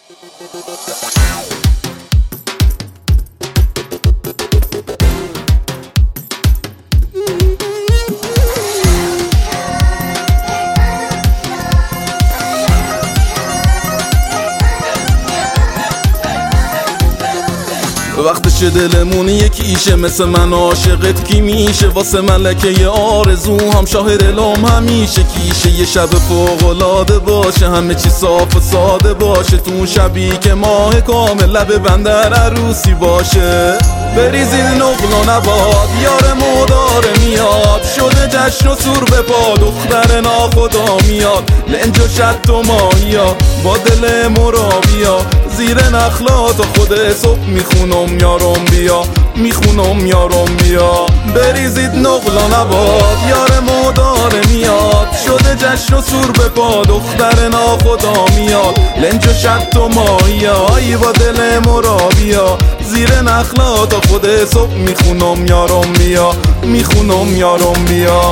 وقتش دلمون یکیشه، مثل من عاشقت کی میشه؟ واسه ملکه آرزو هم شاه دلم همیشه کیشه. یه شب فوق‌العاده باشه، همه چی صاف و ساده باشه، تو اون شبی که ماه کامل لب بندر عروسی باشه. بریزید نقل و نباد، یار مداره میاد، شده جشن و سور به پا، دختر ناخدا میاد، لنج و شط و ماهیا با دل مرابیا، زیر نخلات و خود صبح میخونم یارم بیا، میخونم یارم بیا. بریزید نقل و نباد، یار مداره میاد، شده جشن و سور به پا، دختر ناخدا میاد، لنج و شط و ماهیا با دل مرابیا، زیر نخلات و خود صبح میخونم یارم بیا، میخونم یارم بیا.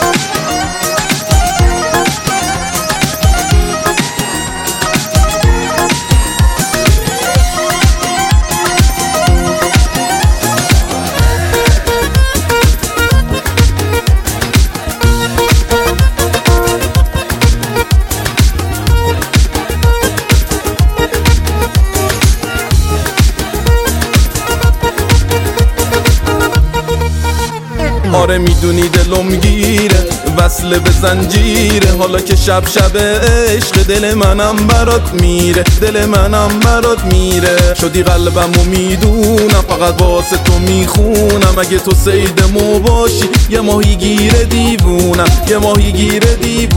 آره میدونی دلم گیره، وصله به زنجیره، حالا که شب عشق، دل منم برات میره، دل منم برات میره. شدی قلبمو میدونم، فقط واسه تو میخونم، اگه تو صیدمو باشی یه ماهی گیره دیوونم، یه ماهی گیره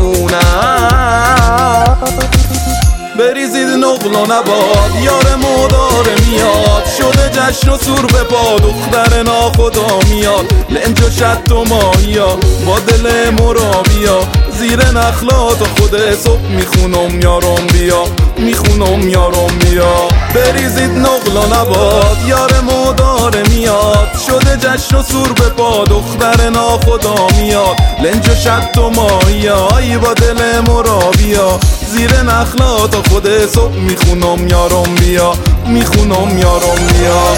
دیوونم. بریزید نقل و نباد، یار مداره میاد، شده جشن و سور به پا، دختر ناخدا میاد، لنج و شط و ماهیا با دل مرابیا، زیر نخلات و خود صبح میخونم یارم بیا، میخونم یارم بیا. بریزید نقل و نباد، یار مداره میاد، شده جشن و سور به پا، دختر ناخدا میاد، لنج و شط و ماهیا با دل مرابیا، زیر نخلات و خود صبح میخونم یارم بیا، میخونم یارم بیا.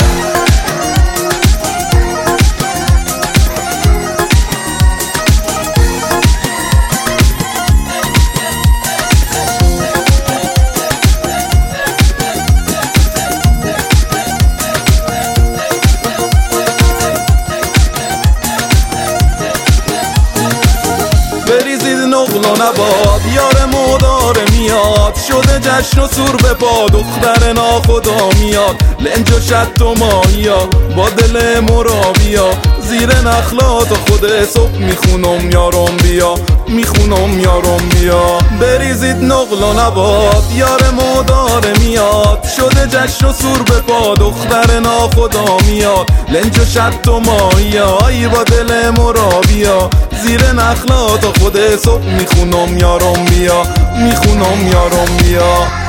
بریزید نقل و نباد، یار مداره میاد، شده جشن و سور به پا، دختر ناخدا میاد، لنج و شط و ماهیا با دل مرابیا، زیر نخلات و خود صبح میخونم یارم بیا، میخونم یارم بیا. بریزید نقل و نباد، یار مداره میاد، شده جشن و سور به پا، دختر ناخدا میاد، لنج و شط و ماهیا با دل مرابیا، زیر نخلات و خود صبح میخونم یارم بیا، میخونم یارم بیا.